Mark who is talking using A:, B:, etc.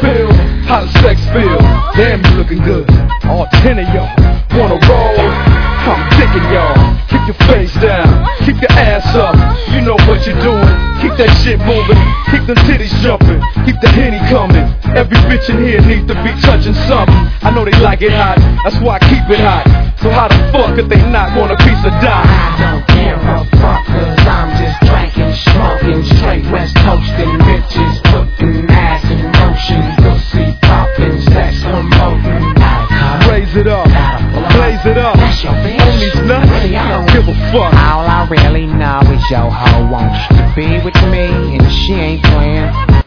A: feel? How does sex feel? Damn, you looking good. All 10 of y'all wanna roll? I'm digging y'all. Keep your face down, keep your ass up. You know what you're doing. Keep that shit moving, keep them titties jumping, keep the Henny coming. Every bitch in here needs to be touching something. I know they like it hot, that's why I keep it hot. So how the fuck could they not want a piece of dime?
B: I don't care a fuck, cause I'm just drinking, smoking, straight West Coastin', bitches putting ass in motion, pussy popping, sex promoting.
A: Raise it up, blaze it up.
B: That's your bitch.
A: On these nuts,
B: Really, I don't
A: give a fuck.
B: All I really know is your hoe wants to be with me, and she ain't playing.